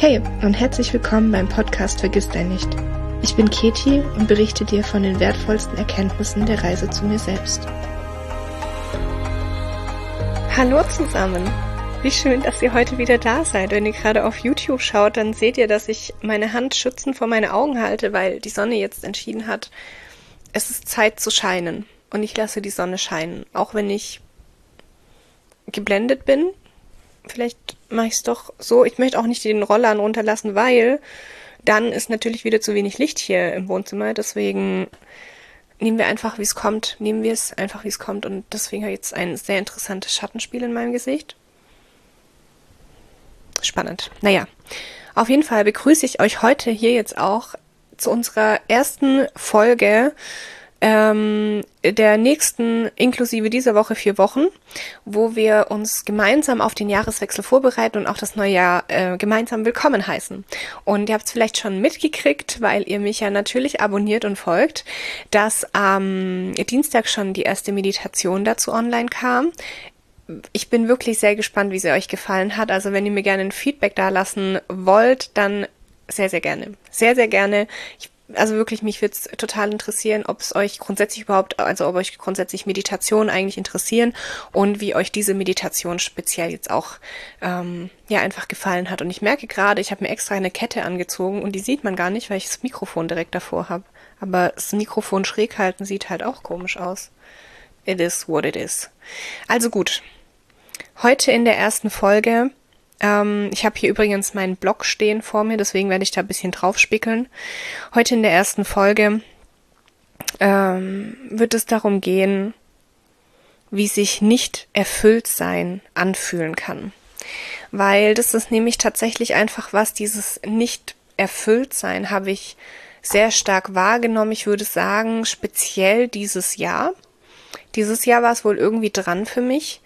Hey und herzlich willkommen beim Podcast Vergiss dein nicht. Ich bin Keti und berichte dir von den wertvollsten Erkenntnissen der Reise zu mir selbst. Hallo zusammen! Wie schön, dass ihr heute wieder da seid. Wenn ihr gerade auf YouTube schaut, dann seht ihr, dass ich meine Hand schützend vor meine Augen halte, weil die Sonne jetzt entschieden hat, es ist Zeit zu scheinen. Und ich lasse die Sonne scheinen, auch wenn ich geblendet bin. Vielleicht mache ich es doch so. Ich möchte auch nicht den Rollern runterlassen, weil dann ist natürlich wieder zu wenig Licht hier im Wohnzimmer. Deswegen nehmen wir einfach, wie es kommt. Nehmen wir es einfach, wie es kommt. Und deswegen habe ich jetzt ein sehr interessantes Schattenspiel in meinem Gesicht. Spannend. Naja, auf jeden Fall begrüße ich euch heute hier jetzt auch zu unserer ersten Folge der nächsten, inklusive dieser Woche 4 Wochen, wo wir uns gemeinsam auf den Jahreswechsel vorbereiten und auch das neue Jahr gemeinsam willkommen heißen. Und ihr habt es vielleicht schon mitgekriegt, weil ihr mich ja natürlich abonniert und folgt, dass am Dienstag schon die erste Meditation dazu online kam. Ich bin wirklich sehr gespannt, wie sie euch gefallen hat. Also wenn ihr mir gerne ein Feedback dalassen wollt, dann sehr, sehr gerne. Sehr, sehr gerne. Also wirklich, mich würde es total interessieren, ob es euch grundsätzlich ob euch grundsätzlich Meditationen eigentlich interessieren und wie euch diese Meditation speziell jetzt auch einfach gefallen hat. Und ich merke gerade, ich habe mir extra eine Kette angezogen und die sieht man gar nicht, weil ich das Mikrofon direkt davor habe. Aber das Mikrofon schräg halten sieht halt auch komisch aus. It is what it is. Also gut, heute in der ersten Folge, ich habe hier übrigens meinen Blog stehen vor mir, deswegen werde ich da ein bisschen drauf spickeln. Heute in der ersten Folge wird es darum gehen, wie sich nicht erfüllt sein anfühlen kann. Weil das ist nämlich tatsächlich einfach was, dieses nicht erfüllt sein habe ich sehr stark wahrgenommen. Ich würde sagen, speziell dieses Jahr. Dieses Jahr war es wohl irgendwie dran für mich,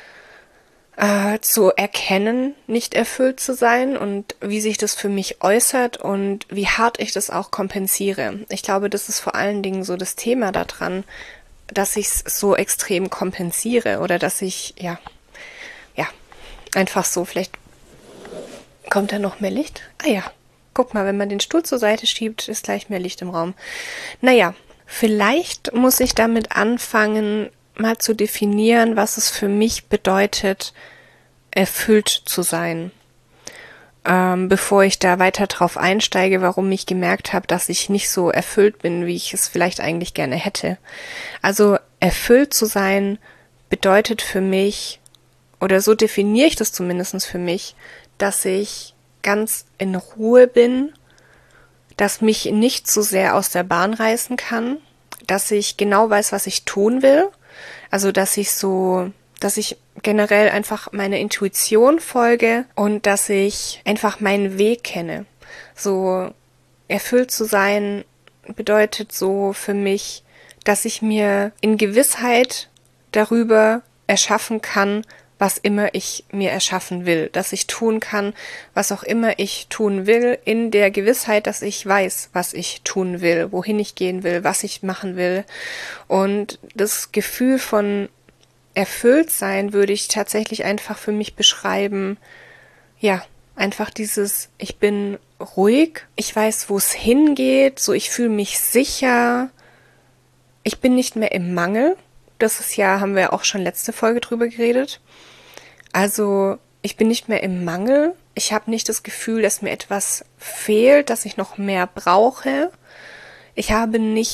zu erkennen, nicht erfüllt zu sein und wie sich das für mich äußert und wie hart ich das auch kompensiere. Ich glaube, das ist vor allen Dingen so das Thema daran, dass ich es so extrem kompensiere oder dass ich, einfach so, vielleicht kommt da noch mehr Licht. Ah ja, guck mal, wenn man den Stuhl zur Seite schiebt, ist gleich mehr Licht im Raum. Naja, vielleicht muss ich damit anfangen, mal zu definieren, was es für mich bedeutet, erfüllt zu sein. Bevor ich da weiter drauf einsteige, warum ich gemerkt habe, dass ich nicht so erfüllt bin, wie ich es vielleicht eigentlich gerne hätte. Also erfüllt zu sein bedeutet für mich, oder so definiere ich das zumindest für mich, dass ich ganz in Ruhe bin, dass mich nicht so sehr aus der Bahn reißen kann, dass ich genau weiß, was ich tun will. Also, dass ich generell einfach meiner Intuition folge und dass ich einfach meinen Weg kenne. So erfüllt zu sein bedeutet so für mich, dass ich mir in Gewissheit darüber erschaffen kann, was immer ich mir erschaffen will, dass ich tun kann, was auch immer ich tun will, in der Gewissheit, dass ich weiß, was ich tun will, wohin ich gehen will, was ich machen will. Und das Gefühl von erfüllt sein würde ich tatsächlich einfach für mich beschreiben, ja, einfach dieses, ich bin ruhig, ich weiß, wo es hingeht, so ich fühle mich sicher, ich bin nicht mehr im Mangel. Das ist ja, haben wir auch schon letzte Folge drüber geredet. Also, ich bin nicht mehr im Mangel. Ich habe nicht das Gefühl, dass mir etwas fehlt, dass ich noch mehr brauche. Ich habe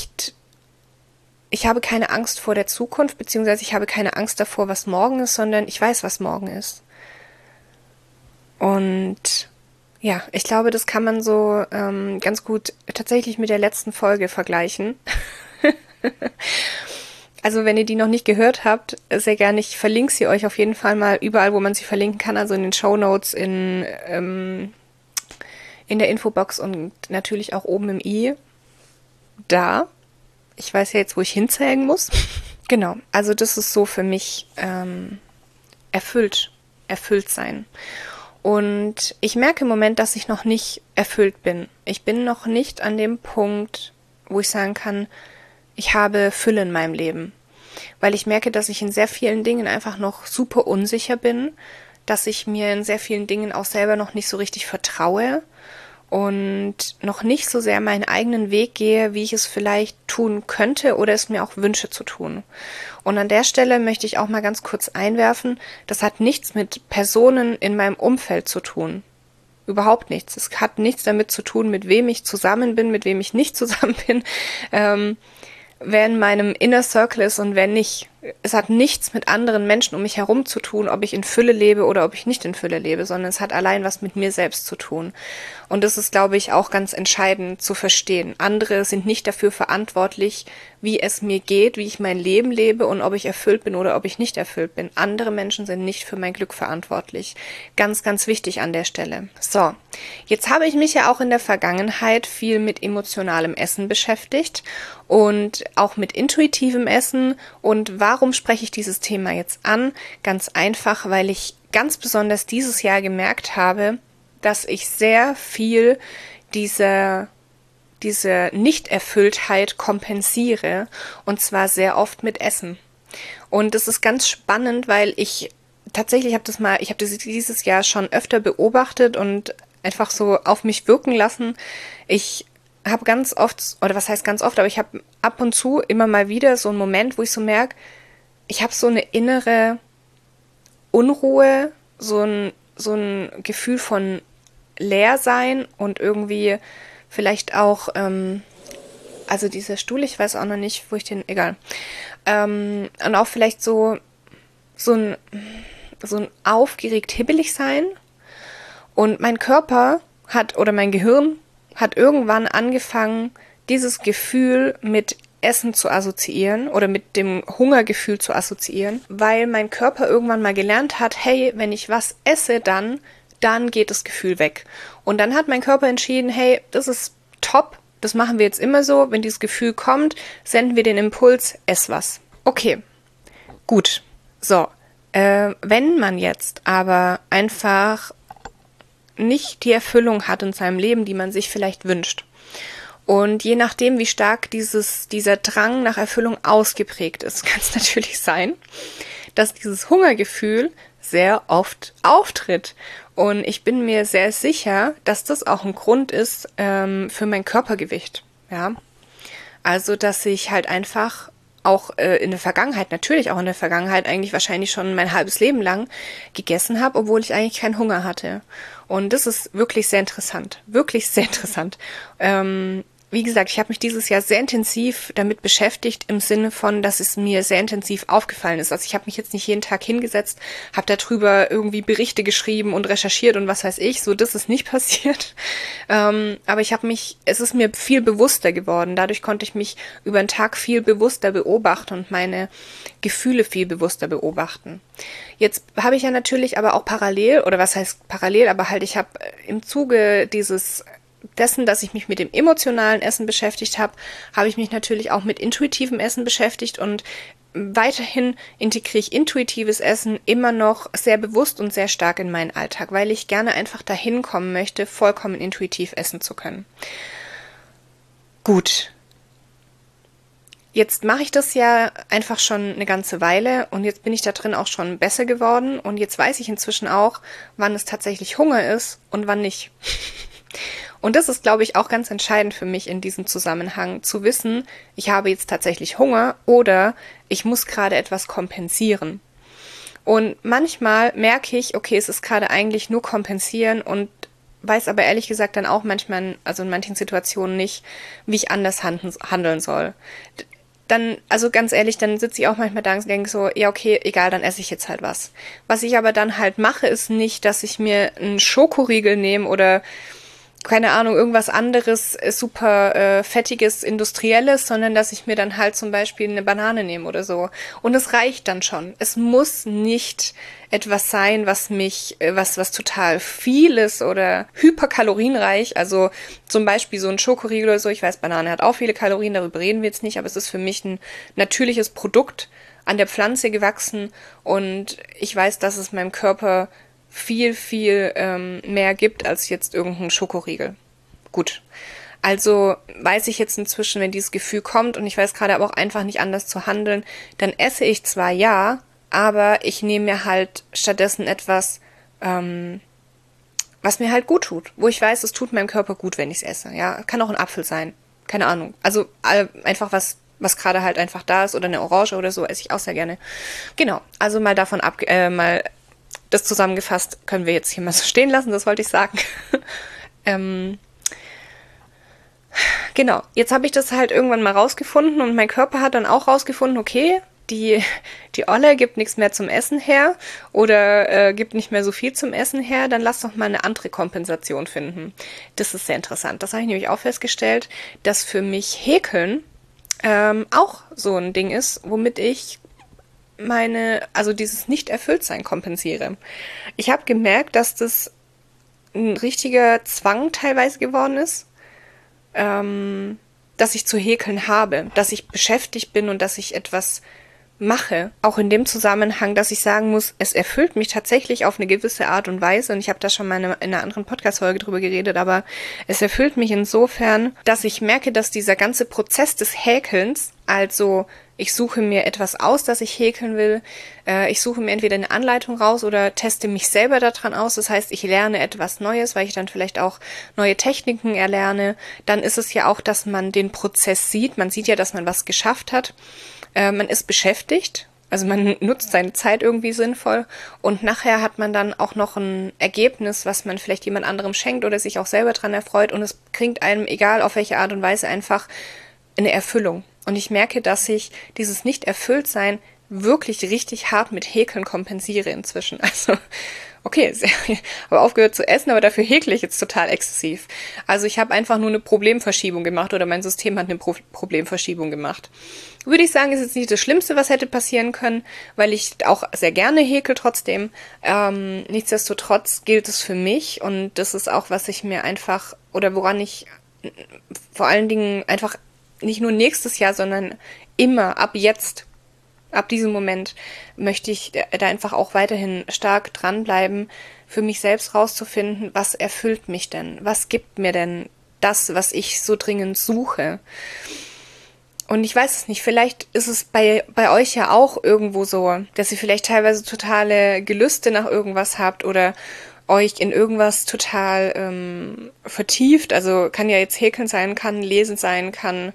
keine Angst vor der Zukunft, beziehungsweise ich habe keine Angst davor, was morgen ist, sondern ich weiß, was morgen ist. Und ja, ich glaube, das kann man so ganz gut tatsächlich mit der letzten Folge vergleichen. Also wenn ihr die noch nicht gehört habt, sehr gerne, ich verlinke sie euch auf jeden Fall mal überall, wo man sie verlinken kann, also in den Shownotes, in der Infobox und natürlich auch oben im i. Da. Ich weiß ja jetzt, wo ich hinzeigen muss. Genau, also das ist so für mich erfüllt sein. Und ich merke im Moment, dass ich noch nicht erfüllt bin. Ich bin noch nicht an dem Punkt, wo ich sagen kann, ich habe Fülle in meinem Leben. Weil ich merke, dass ich in sehr vielen Dingen einfach noch super unsicher bin, dass ich mir in sehr vielen Dingen auch selber noch nicht so richtig vertraue und noch nicht so sehr meinen eigenen Weg gehe, wie ich es vielleicht tun könnte oder es mir auch wünsche zu tun. Und an der Stelle möchte ich auch mal ganz kurz einwerfen, das hat nichts mit Personen in meinem Umfeld zu tun. Überhaupt nichts. Es hat nichts damit zu tun, mit wem ich zusammen bin, mit wem ich nicht zusammen bin, wer in meinem Inner Circle ist und wer nicht. Es hat nichts mit anderen Menschen um mich herum zu tun, ob ich in Fülle lebe oder ob ich nicht in Fülle lebe, sondern es hat allein was mit mir selbst zu tun. Und das ist, glaube ich, auch ganz entscheidend zu verstehen. Andere sind nicht dafür verantwortlich, wie es mir geht, wie ich mein Leben lebe und ob ich erfüllt bin oder ob ich nicht erfüllt bin. Andere Menschen sind nicht für mein Glück verantwortlich. Ganz, ganz wichtig an der Stelle. So, jetzt habe ich mich ja auch in der Vergangenheit viel mit emotionalem Essen beschäftigt und auch mit intuitivem Essen. Und warum spreche ich dieses Thema jetzt an? Ganz einfach, weil ich ganz besonders dieses Jahr gemerkt habe, dass ich sehr viel diese Nichterfülltheit kompensiere und zwar sehr oft mit Essen. Und das ist ganz spannend, weil ich tatsächlich ich habe das dieses Jahr schon öfter beobachtet und einfach so auf mich wirken lassen. Ich habe ganz oft, oder was heißt ganz oft, aber ich habe ab und zu immer mal wieder so einen Moment, wo ich so merke, ich habe so eine innere Unruhe, so ein Gefühl von Leersein und irgendwie vielleicht auch, also dieser Stuhl, ich weiß auch noch nicht, wo ich den, egal. Und auch vielleicht so ein aufgeregt hibbelig sein. Und mein Körper oder mein Gehirn hat irgendwann angefangen, dieses Gefühl mit Essen zu assoziieren oder mit dem Hungergefühl zu assoziieren, weil mein Körper irgendwann mal gelernt hat, hey, wenn ich was esse, dann geht das Gefühl weg. Und dann hat mein Körper entschieden, hey, das ist top, das machen wir jetzt immer so, wenn dieses Gefühl kommt, senden wir den Impuls, ess was. Okay, gut. So, wenn man jetzt aber einfach nicht die Erfüllung hat in seinem Leben, die man sich vielleicht wünscht, und je nachdem, wie stark dieser Drang nach Erfüllung ausgeprägt ist, kann es natürlich sein, dass dieses Hungergefühl sehr oft auftritt. Und ich bin mir sehr sicher, dass das auch ein Grund ist für mein Körpergewicht. Ja, also dass ich halt einfach auch in der Vergangenheit, natürlich auch in der Vergangenheit, eigentlich wahrscheinlich schon mein halbes Leben lang gegessen habe, obwohl ich eigentlich keinen Hunger hatte. Und das ist wirklich sehr interessant. Wirklich sehr interessant. Wie gesagt, ich habe mich dieses Jahr sehr intensiv damit beschäftigt, im Sinne von, dass es mir sehr intensiv aufgefallen ist. Also ich habe mich jetzt nicht jeden Tag hingesetzt, habe darüber irgendwie Berichte geschrieben und recherchiert und was weiß ich, so, das ist nicht passiert. Aber es ist mir viel bewusster geworden. Dadurch konnte ich mich über den Tag viel bewusster beobachten und meine Gefühle viel bewusster beobachten. Jetzt habe ich ja natürlich aber auch parallel, oder was heißt parallel, aber halt ich habe im Zuge dessen, dass ich mich mit dem emotionalen Essen beschäftigt habe, habe ich mich natürlich auch mit intuitivem Essen beschäftigt und weiterhin integriere ich intuitives Essen immer noch sehr bewusst und sehr stark in meinen Alltag, weil ich gerne einfach dahin kommen möchte, vollkommen intuitiv essen zu können. Gut. Jetzt mache ich das ja einfach schon eine ganze Weile und jetzt bin ich da drin auch schon besser geworden und jetzt weiß ich inzwischen auch, wann es tatsächlich Hunger ist und wann nicht. Und das ist, glaube ich, auch ganz entscheidend für mich in diesem Zusammenhang, zu wissen, ich habe jetzt tatsächlich Hunger oder ich muss gerade etwas kompensieren. Und manchmal merke ich, okay, es ist gerade eigentlich nur kompensieren und weiß aber ehrlich gesagt dann auch manchmal, also in manchen Situationen nicht, wie ich anders handeln soll. Dann, also ganz ehrlich, dann sitze ich auch manchmal da und denke so, ja okay, egal, dann esse ich jetzt halt was. Was ich aber dann halt mache, ist nicht, dass ich mir einen Schokoriegel nehme oder keine Ahnung, irgendwas anderes super fettiges, industrielles, sondern dass ich mir dann halt zum Beispiel eine Banane nehme oder so. Und es reicht dann schon. Es muss nicht etwas sein, was total viel ist oder hyperkalorienreich. Also zum Beispiel so ein Schokoriegel oder so. Ich weiß, Banane hat auch viele Kalorien, darüber reden wir jetzt nicht, aber es ist für mich ein natürliches Produkt, an der Pflanze gewachsen und ich weiß, dass es meinem Körper viel, viel mehr gibt als jetzt irgendein Schokoriegel. Gut, also weiß ich jetzt inzwischen, wenn dieses Gefühl kommt und ich weiß gerade aber auch einfach nicht anders zu handeln, dann esse ich zwar ja, aber ich nehme mir halt stattdessen etwas, was mir halt gut tut, wo ich weiß, es tut meinem Körper gut, wenn ich es esse. Ja, kann auch ein Apfel sein, keine Ahnung. Also einfach was gerade halt einfach da ist oder eine Orange oder so, esse ich auch sehr gerne. Genau, also mal davon mal das zusammengefasst können wir jetzt hier mal so stehen lassen, das wollte ich sagen. Genau, jetzt habe ich das halt irgendwann mal rausgefunden und mein Körper hat dann auch rausgefunden, okay, die Olle gibt nichts mehr zum Essen her oder gibt nicht mehr so viel zum Essen her, dann lass doch mal eine andere Kompensation finden. Das ist sehr interessant. Das habe ich nämlich auch festgestellt, dass für mich Häkeln auch so ein Ding ist, womit ich also dieses Nicht-Erfüllt-Sein kompensiere. Ich habe gemerkt, dass das ein richtiger Zwang teilweise geworden ist, dass ich zu häkeln habe, dass ich beschäftigt bin und dass ich etwas mache. Auch in dem Zusammenhang, dass ich sagen muss, es erfüllt mich tatsächlich auf eine gewisse Art und Weise. Und ich habe da schon mal in einer anderen Podcast-Folge drüber geredet, aber es erfüllt mich insofern, dass ich merke, dass dieser ganze Prozess des Häkelns, also ich suche mir etwas aus, das ich häkeln will, ich suche mir entweder eine Anleitung raus oder teste mich selber daran aus. Das heißt, ich lerne etwas Neues, weil ich dann vielleicht auch neue Techniken erlerne. Dann ist es ja auch, dass man den Prozess sieht. Man sieht ja, dass man was geschafft hat. Man ist beschäftigt, also man nutzt seine Zeit irgendwie sinnvoll und nachher hat man dann auch noch ein Ergebnis, was man vielleicht jemand anderem schenkt oder sich auch selber dran erfreut und es bringt einem, egal auf welche Art und Weise, einfach eine Erfüllung. Und ich merke, dass ich dieses Nicht-Erfüllt-Sein wirklich richtig hart mit Häkeln kompensiere inzwischen. Also, okay, habe aufgehört zu essen, aber dafür häkle ich jetzt total exzessiv. Also ich habe einfach nur eine Problemverschiebung gemacht oder mein System hat eine Problemverschiebung gemacht. Würde ich sagen, ist jetzt nicht das Schlimmste, was hätte passieren können, weil ich auch sehr gerne häkel trotzdem. Nichtsdestotrotz gilt es für mich und das ist auch, was ich mir einfach oder woran ich vor allen Dingen einfach nicht nur nächstes Jahr, sondern immer ab jetzt, ab diesem Moment möchte ich da einfach auch weiterhin stark dranbleiben, für mich selbst rauszufinden, was erfüllt mich denn? Was gibt mir denn das, was ich so dringend suche? Und ich weiß es nicht, vielleicht ist es bei euch ja auch irgendwo so, dass ihr vielleicht teilweise totale Gelüste nach irgendwas habt oder euch in irgendwas total vertieft. Also kann ja jetzt häkeln sein, kann lesen sein, kann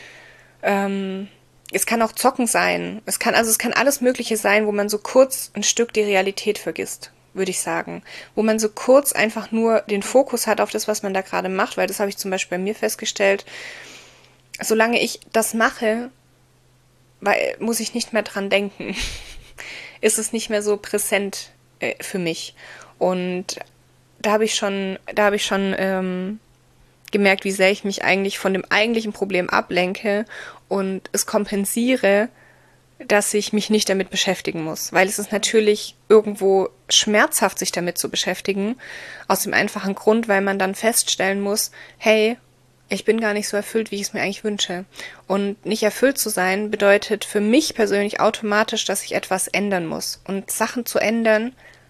es kann auch zocken sein. Es kann alles Mögliche sein, wo man so kurz ein Stück die Realität vergisst, würde ich sagen. Wo man so kurz einfach nur den Fokus hat auf das, was man da gerade macht, weil das habe ich zum Beispiel bei mir festgestellt. Solange ich das mache, muss ich nicht mehr dran denken. Ist es nicht mehr so präsent für mich. Und da habe ich schon gemerkt, wie sehr ich mich eigentlich von dem eigentlichen Problem ablenke und es kompensiere, dass ich mich nicht damit beschäftigen muss. Weil es ist natürlich irgendwo schmerzhaft, sich damit zu beschäftigen, aus dem einfachen Grund, weil man dann feststellen muss, hey, ich bin gar nicht so erfüllt, wie ich es mir eigentlich wünsche. Und nicht erfüllt zu sein bedeutet für mich persönlich automatisch, dass ich etwas ändern muss. Und Sachen zu ändern,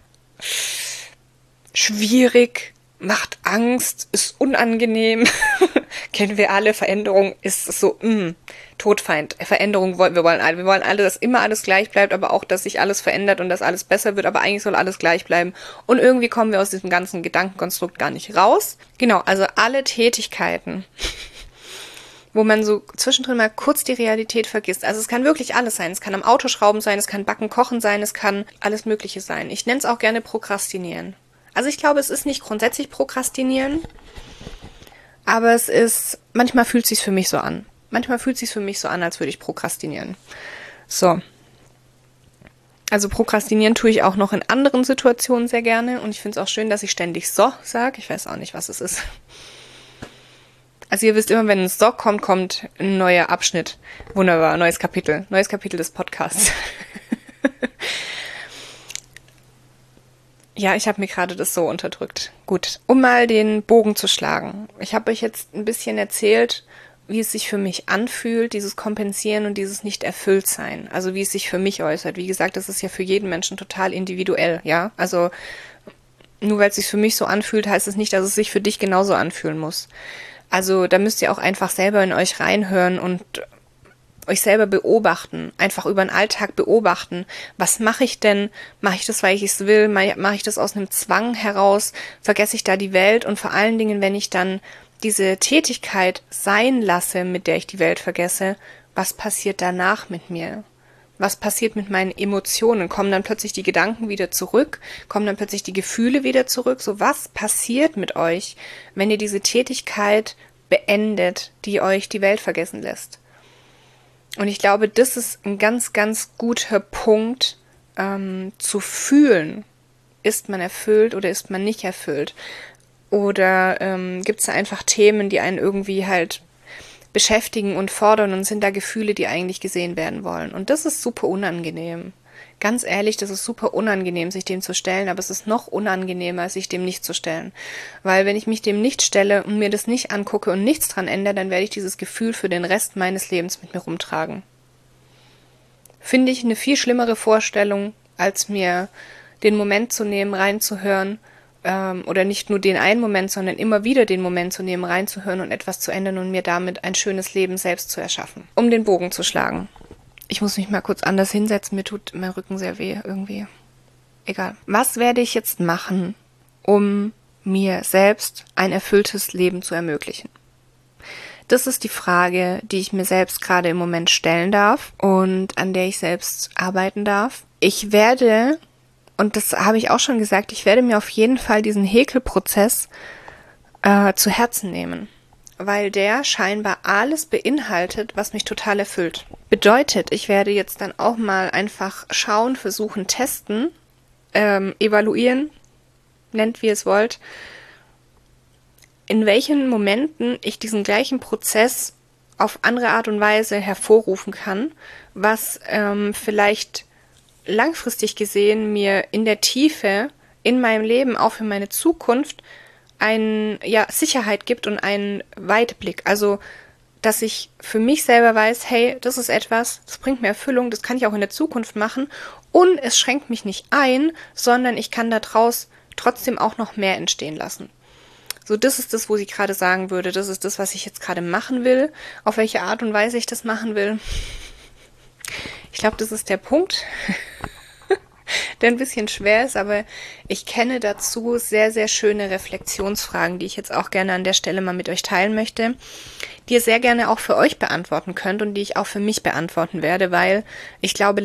schwierig, macht Angst, ist unangenehm. Kennen wir alle, Veränderung ist so, Todfeind. Veränderung wir wollen alle, dass immer alles gleich bleibt, aber auch, dass sich alles verändert und dass alles besser wird, aber eigentlich soll alles gleich bleiben. Und irgendwie kommen wir aus diesem ganzen Gedankenkonstrukt gar nicht raus. Genau, also alle Tätigkeiten, wo man so zwischendrin mal kurz die Realität vergisst. Also es kann wirklich alles sein. Es kann am Auto schrauben sein, es kann Backen, Kochen sein, es kann alles Mögliche sein. Ich nenne es auch gerne Prokrastinieren. Also ich glaube, es ist nicht grundsätzlich Prokrastinieren, aber es ist, manchmal fühlt es sich für mich so an. Manchmal fühlt es sich für mich so an, als würde ich prokrastinieren. So. Also prokrastinieren tue ich auch noch in anderen Situationen sehr gerne und ich finde es auch schön, dass ich ständig so sage. Ich weiß auch nicht, was es ist. Also ihr wisst immer, wenn ein so kommt, kommt ein neuer Abschnitt. Wunderbar, neues Kapitel des Podcasts. Ja, ich habe mir gerade das so unterdrückt. Gut, um mal den Bogen zu schlagen. Ich habe euch jetzt ein bisschen erzählt, wie es sich für mich anfühlt, dieses Kompensieren und dieses Nicht-Erfüllt-Sein. Also wie es sich für mich äußert. Wie gesagt, das ist ja für jeden Menschen total individuell, ja. Also nur weil es sich für mich so anfühlt, heißt es nicht, dass es sich für dich genauso anfühlen muss. Also da müsst ihr auch einfach selber in euch reinhören und euch selber beobachten, einfach über den Alltag beobachten. Was mache ich denn? Mache ich das, weil ich es will? Mache ich das aus einem Zwang heraus? Vergesse ich da die Welt? Und vor allen Dingen, wenn ich dann diese Tätigkeit sein lasse, mit der ich die Welt vergesse, was passiert danach mit mir? Was passiert mit meinen Emotionen? Kommen dann plötzlich die Gedanken wieder zurück? Kommen dann plötzlich die Gefühle wieder zurück? So, was passiert mit euch, wenn ihr diese Tätigkeit beendet, die euch die Welt vergessen lässt? Und ich glaube, das ist ein ganz, ganz guter Punkt, zu fühlen. Ist man erfüllt oder ist man nicht erfüllt? Oder gibt es da einfach Themen, die einen irgendwie halt beschäftigen und fordern und sind da Gefühle, die eigentlich gesehen werden wollen. Und das ist super unangenehm. Ganz ehrlich, das ist super unangenehm, sich dem zu stellen, aber es ist noch unangenehmer, sich dem nicht zu stellen. Weil wenn ich mich dem nicht stelle und mir das nicht angucke und nichts dran ändere, dann werde ich dieses Gefühl für den Rest meines Lebens mit mir rumtragen. Finde ich eine viel schlimmere Vorstellung, als mir den Moment zu nehmen, reinzuhören, oder nicht nur den einen Moment, sondern immer wieder den Moment zu nehmen, reinzuhören und etwas zu ändern und mir damit ein schönes Leben selbst zu erschaffen. Um den Bogen zu schlagen. Ich muss mich mal kurz anders hinsetzen, mir tut mein Rücken sehr weh irgendwie. Egal. Was werde ich jetzt machen, um mir selbst ein erfülltes Leben zu ermöglichen? Das ist die Frage, die ich mir selbst gerade im Moment stellen darf und an der ich selbst arbeiten darf. Ich werde, und das habe ich auch schon gesagt, ich werde mir auf jeden Fall diesen Häkelprozess zu Herzen nehmen, weil der scheinbar alles beinhaltet, was mich total erfüllt. Bedeutet, ich werde jetzt dann auch mal einfach schauen, versuchen, testen, evaluieren, nennt wie ihr es wollt, in welchen Momenten ich diesen gleichen Prozess auf andere Art und Weise hervorrufen kann, was vielleicht langfristig gesehen mir in der Tiefe in meinem Leben, auch für meine Zukunft, Sicherheit gibt und einen Weitblick. Also, dass ich für mich selber weiß, hey, das ist etwas, das bringt mir Erfüllung, das kann ich auch in der Zukunft machen und es schränkt mich nicht ein, sondern ich kann daraus trotzdem auch noch mehr entstehen lassen. So, das ist das, wo sie gerade sagen würde, das ist das, was ich jetzt gerade machen will, auf welche Art und Weise ich das machen will. Ich glaube, das ist der Punkt, der ein bisschen schwer ist, aber ich kenne dazu sehr, sehr schöne Reflexionsfragen, die ich jetzt auch gerne an der Stelle mal mit euch teilen möchte, die ihr sehr gerne auch für euch beantworten könnt und die ich auch für mich beantworten werde, weil ich glaube,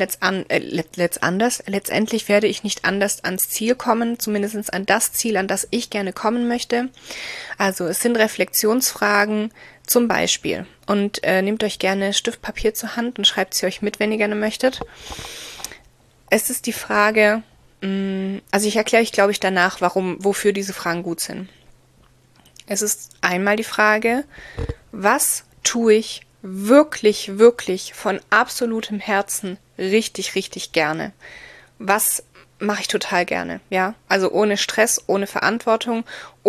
letztendlich werde ich nicht anders ans Ziel kommen, zumindest an das Ziel, an das ich gerne kommen möchte. Also es sind Reflexionsfragen zum Beispiel und nehmt euch gerne Stift, Papier zur Hand und schreibt sie euch mit, wenn ihr gerne möchtet. Es ist die Frage, also ich erkläre euch, glaube ich, danach, wofür diese Fragen gut sind. Es ist einmal die Frage, was tue ich wirklich, wirklich von absolutem Herzen richtig, richtig gerne? Was mache ich total gerne, ja? Also ohne Stress, ohne Verantwortung,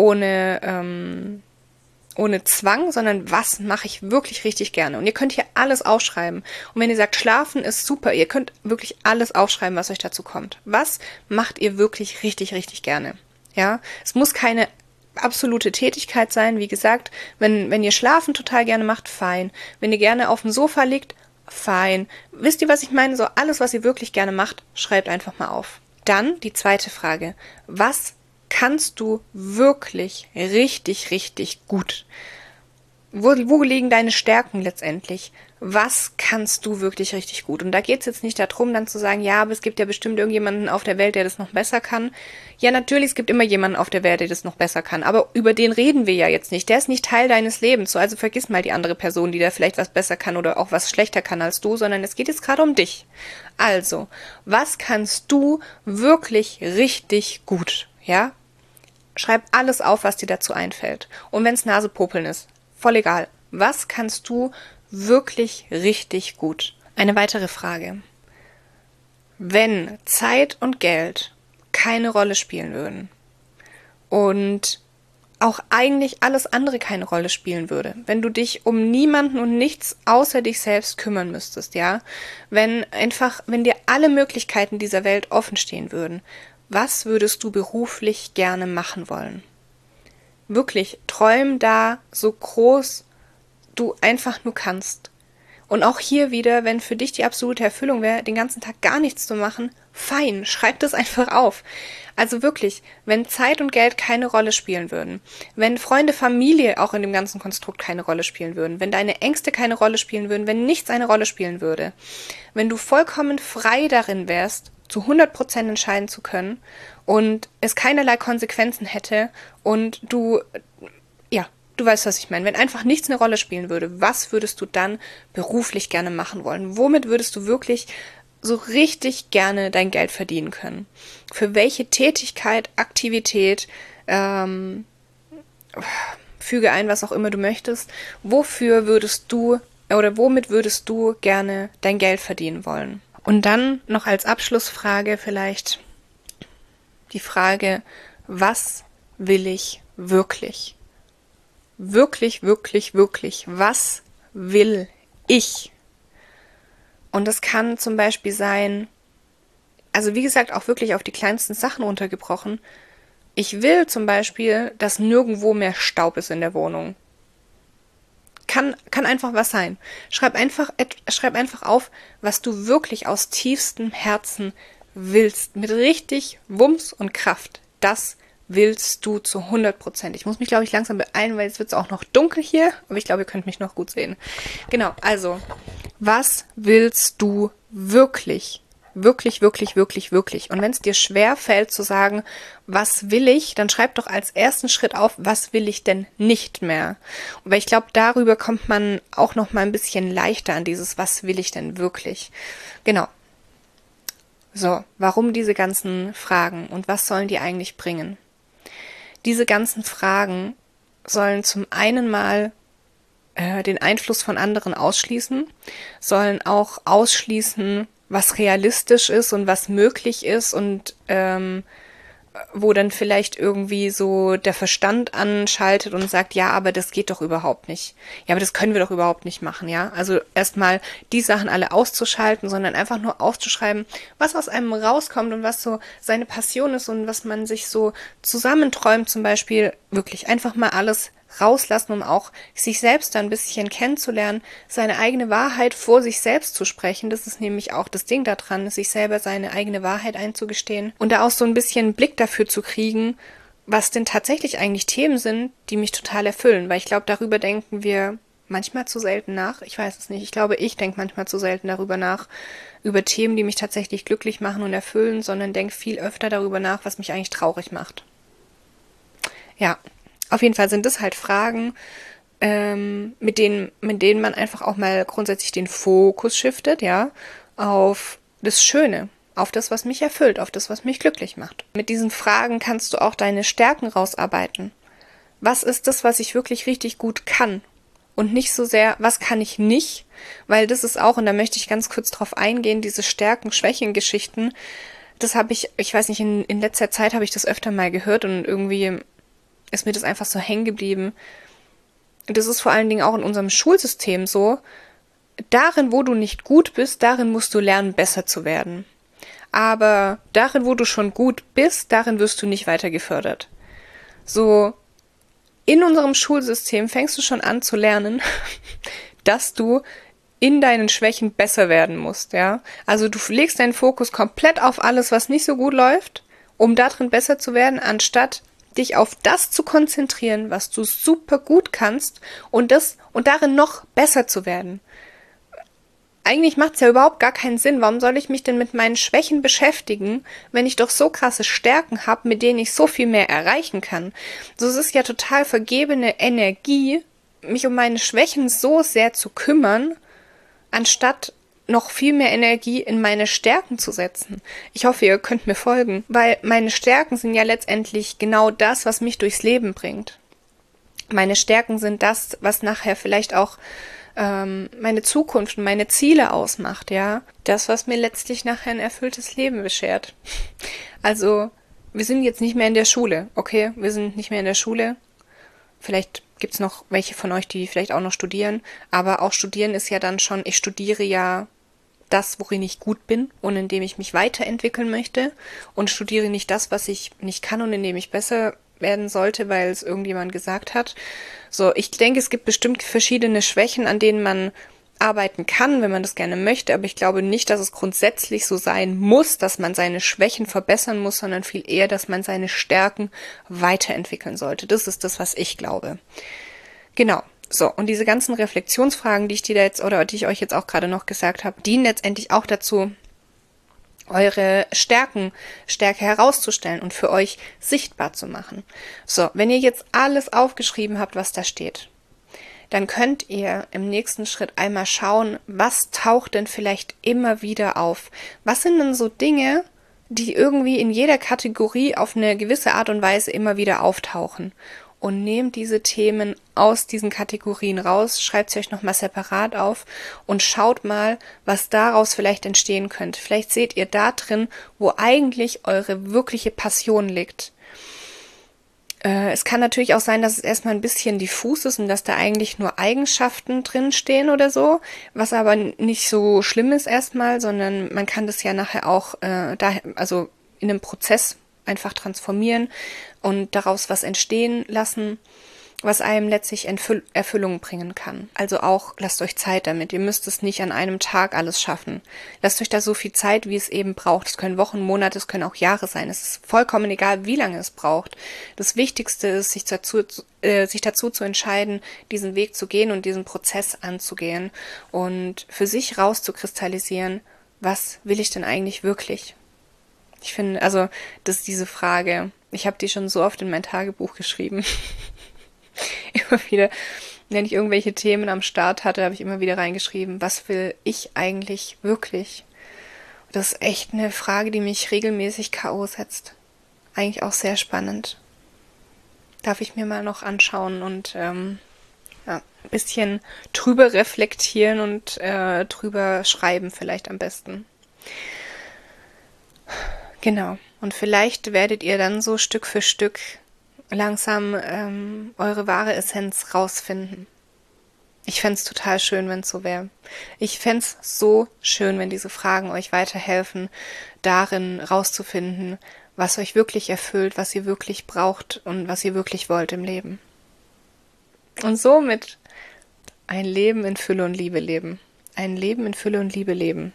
ohne Zwang, sondern was mache ich wirklich richtig gerne. Und ihr könnt hier alles aufschreiben. Und wenn ihr sagt, Schlafen ist super, ihr könnt wirklich alles aufschreiben, was euch dazu kommt. Was macht ihr wirklich richtig, richtig gerne? Ja, es muss keine absolute Tätigkeit sein. Wie gesagt, wenn ihr Schlafen total gerne macht, fein. Wenn ihr gerne auf dem Sofa liegt, fein. Wisst ihr, was ich meine? So alles, was ihr wirklich gerne macht, schreibt einfach mal auf. Dann die zweite Frage. Was kannst du wirklich richtig, richtig gut? Wo liegen deine Stärken letztendlich? Was kannst du wirklich richtig gut? Und da geht es jetzt nicht darum, dann zu sagen, ja, aber es gibt ja bestimmt irgendjemanden auf der Welt, der das noch besser kann. Ja, natürlich, es gibt immer jemanden auf der Welt, der das noch besser kann. Aber über den reden wir ja jetzt nicht. Der ist nicht Teil deines Lebens. So, also vergiss mal die andere Person, die da vielleicht was besser kann oder auch was schlechter kann als du, sondern es geht jetzt gerade um dich. Also, was kannst du wirklich richtig gut? Ja? Schreib alles auf, was dir dazu einfällt. Und wenn es Nasepopeln ist, voll egal. Was kannst du wirklich richtig gut? Eine weitere Frage. Wenn Zeit und Geld keine Rolle spielen würden und auch eigentlich alles andere keine Rolle spielen würde, wenn du dich um niemanden und nichts außer dich selbst kümmern müsstest, ja, wenn dir alle Möglichkeiten dieser Welt offen stehen würden, was würdest du beruflich gerne machen wollen? Wirklich, träum da so groß du einfach nur kannst. Und auch hier wieder, wenn für dich die absolute Erfüllung wäre, den ganzen Tag gar nichts zu machen, fein, schreib das einfach auf. Also wirklich, wenn Zeit und Geld keine Rolle spielen würden, wenn Freunde, Familie auch in dem ganzen Konstrukt keine Rolle spielen würden, wenn deine Ängste keine Rolle spielen würden, wenn nichts eine Rolle spielen würde, wenn du vollkommen frei darin wärst, zu 100% entscheiden zu können und es keinerlei Konsequenzen hätte und du weißt, was ich meine. Wenn einfach nichts eine Rolle spielen würde, was würdest du dann beruflich gerne machen wollen? Womit würdest du wirklich so richtig gerne dein Geld verdienen können? Für welche Tätigkeit, Aktivität, füge ein, was auch immer du möchtest, wofür würdest du oder womit würdest du gerne dein Geld verdienen wollen? Und dann noch als Abschlussfrage vielleicht die Frage, was will ich wirklich? Wirklich, wirklich, wirklich, was will ich? Und das kann zum Beispiel sein, also wie gesagt, auch wirklich auf die kleinsten Sachen runtergebrochen. Ich will zum Beispiel, dass nirgendwo mehr Staub ist in der Wohnung. Kann einfach was sein. Schreib einfach auf, was du wirklich aus tiefstem Herzen willst. Mit richtig Wumms und Kraft. Das willst du zu 100%. Ich muss mich, glaube ich, langsam beeilen, weil jetzt wird es auch noch dunkel hier. Aber ich glaube, ihr könnt mich noch gut sehen. Genau, also, was willst du wirklich? Wirklich, wirklich, wirklich, wirklich. Und wenn es dir schwer fällt zu sagen, was will ich, dann schreib doch als ersten Schritt auf, was will ich denn nicht mehr? Und weil ich glaube, darüber kommt man auch noch mal ein bisschen leichter an dieses, was will ich denn wirklich? Genau. So, warum diese ganzen Fragen und was sollen die eigentlich bringen? Diese ganzen Fragen sollen zum einen mal den Einfluss von anderen ausschließen, sollen auch ausschließen, was realistisch ist und was möglich ist und wo dann vielleicht irgendwie so der Verstand anschaltet und sagt, ja, aber das geht doch überhaupt nicht. Ja, aber das können wir doch überhaupt nicht machen, ja. Also erstmal die Sachen alle auszuschalten, sondern einfach nur aufzuschreiben, was aus einem rauskommt und was so seine Passion ist und was man sich so zusammenträumt, zum Beispiel wirklich einfach mal alles rauslassen, um auch sich selbst ein bisschen kennenzulernen, seine eigene Wahrheit vor sich selbst zu sprechen. Das ist nämlich auch das Ding daran, sich selber seine eigene Wahrheit einzugestehen und da auch so ein bisschen einen Blick dafür zu kriegen, was denn tatsächlich eigentlich Themen sind, die mich total erfüllen, weil ich glaube, darüber denken wir manchmal zu selten nach. Ich weiß es nicht. Ich glaube, ich denke manchmal zu selten darüber nach, über Themen, die mich tatsächlich glücklich machen und erfüllen, sondern denke viel öfter darüber nach, was mich eigentlich traurig macht. Ja. Auf jeden Fall sind das halt Fragen, mit denen man einfach auch mal grundsätzlich den Fokus shiftet, ja, auf das Schöne, auf das, was mich erfüllt, auf das, was mich glücklich macht. Mit diesen Fragen kannst du auch deine Stärken rausarbeiten. Was ist das, was ich wirklich richtig gut kann? Und nicht so sehr, was kann ich nicht? Weil das ist auch, und da möchte ich ganz kurz drauf eingehen, diese Stärken-Schwächen-Geschichten, das habe ich weiß nicht, in letzter Zeit habe ich das öfter mal gehört und irgendwie ist mir das einfach so hängen geblieben. Das ist vor allen Dingen auch in unserem Schulsystem so. Darin, wo du nicht gut bist, darin musst du lernen, besser zu werden. Aber darin, wo du schon gut bist, darin wirst du nicht weiter gefördert. So, in unserem Schulsystem fängst du schon an zu lernen, dass du in deinen Schwächen besser werden musst, ja. Also du legst deinen Fokus komplett auf alles, was nicht so gut läuft, um darin besser zu werden, anstatt dich auf das zu konzentrieren, was du super gut kannst und darin noch besser zu werden. Eigentlich macht es ja überhaupt gar keinen Sinn. Warum soll ich mich denn mit meinen Schwächen beschäftigen, wenn ich doch so krasse Stärken habe, mit denen ich so viel mehr erreichen kann? So, es ist ja total vergebene Energie, mich um meine Schwächen so sehr zu kümmern, anstatt noch viel mehr Energie in meine Stärken zu setzen. Ich hoffe, ihr könnt mir folgen, weil meine Stärken sind ja letztendlich genau das, was mich durchs Leben bringt. Meine Stärken sind das, was nachher vielleicht auch meine Zukunft und meine Ziele ausmacht, ja. Das, was mir letztlich nachher ein erfülltes Leben beschert. Also, wir sind jetzt nicht mehr in der Schule, okay? Wir sind nicht mehr in der Schule. Vielleicht gibt's noch welche von euch, die vielleicht auch noch studieren. Aber auch studieren ist ja dann schon, ich studiere ja das, worin ich gut bin und in dem ich mich weiterentwickeln möchte und studiere nicht das, was ich nicht kann und in dem ich besser werden sollte, weil es irgendjemand gesagt hat. So, ich denke, es gibt bestimmt verschiedene Schwächen, an denen man arbeiten kann, wenn man das gerne möchte, aber ich glaube nicht, dass es grundsätzlich so sein muss, dass man seine Schwächen verbessern muss, sondern viel eher, dass man seine Stärken weiterentwickeln sollte. Das ist das, was ich glaube. Genau. So, und diese ganzen Reflexionsfragen, die ich dir jetzt oder die ich euch jetzt auch gerade noch gesagt habe, dienen letztendlich auch dazu, eure Stärke herauszustellen und für euch sichtbar zu machen. So, wenn ihr jetzt alles aufgeschrieben habt, was da steht, dann könnt ihr im nächsten Schritt einmal schauen, was taucht denn vielleicht immer wieder auf? Was sind denn so Dinge, die irgendwie in jeder Kategorie auf eine gewisse Art und Weise immer wieder auftauchen? Und nehmt diese Themen aus diesen Kategorien raus, schreibt sie euch nochmal separat auf und schaut mal, was daraus vielleicht entstehen könnte. Vielleicht seht ihr da drin, wo eigentlich eure wirkliche Passion liegt. Es kann natürlich auch sein, dass es erstmal ein bisschen diffus ist und dass da eigentlich nur Eigenschaften drin stehen oder so, was aber nicht so schlimm ist erstmal, sondern man kann das ja nachher auch in einem Prozess einfach transformieren und daraus was entstehen lassen, was einem letztlich Erfüllung bringen kann. Also auch, lasst euch Zeit damit. Ihr müsst es nicht an einem Tag alles schaffen. Lasst euch da so viel Zeit, wie es eben braucht. Es können Wochen, Monate, es können auch Jahre sein. Es ist vollkommen egal, wie lange es braucht. Das Wichtigste ist, sich dazu zu entscheiden, diesen Weg zu gehen und diesen Prozess anzugehen und für sich rauszukristallisieren, was will ich denn eigentlich wirklich? Ich finde, also, das ist diese Frage. Ich habe die schon so oft in mein Tagebuch geschrieben. Immer wieder, wenn ich irgendwelche Themen am Start hatte, habe ich immer wieder reingeschrieben, was will ich eigentlich wirklich? Das ist echt eine Frage, die mich regelmäßig K.O. setzt. Eigentlich auch sehr spannend. Darf ich mir mal noch anschauen und ein bisschen drüber reflektieren und drüber schreiben vielleicht am besten. Genau. Und vielleicht werdet ihr dann so Stück für Stück langsam eure wahre Essenz rausfinden. Ich fände es total schön, wenn es so wäre. Ich fände es so schön, wenn diese Fragen euch weiterhelfen, darin rauszufinden, was euch wirklich erfüllt, was ihr wirklich braucht und was ihr wirklich wollt im Leben. Und somit ein Leben in Fülle und Liebe leben. Ein Leben in Fülle und Liebe leben.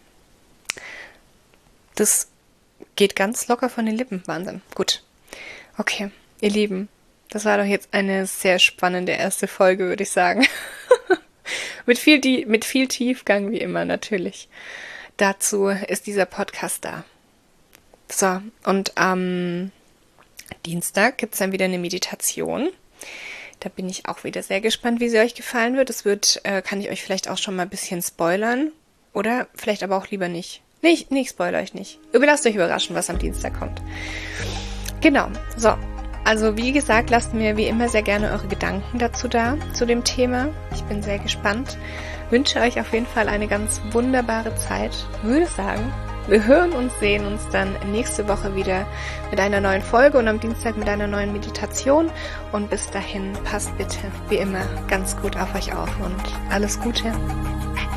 Das geht ganz locker von den Lippen. Wahnsinn. Gut. Okay. Ihr Lieben, das war doch jetzt eine sehr spannende erste Folge, würde ich sagen. mit viel Tiefgang, wie immer, natürlich. Dazu ist dieser Podcast da. So, und am Dienstag gibt es dann wieder eine Meditation. Da bin ich auch wieder sehr gespannt, wie sie euch gefallen wird. Das kann ich euch vielleicht auch schon mal ein bisschen spoilern. Oder vielleicht aber auch lieber nicht. Nee, ich spoilere euch nicht. Lasst euch überraschen, was am Dienstag kommt. Genau, so. Also wie gesagt, lasst mir wie immer sehr gerne eure Gedanken dazu da, zu dem Thema. Ich bin sehr gespannt. Wünsche euch auf jeden Fall eine ganz wunderbare Zeit. Würde sagen, wir hören und sehen uns dann nächste Woche wieder mit einer neuen Folge und am Dienstag mit einer neuen Meditation. Und bis dahin, passt bitte wie immer ganz gut auf euch auf und alles Gute.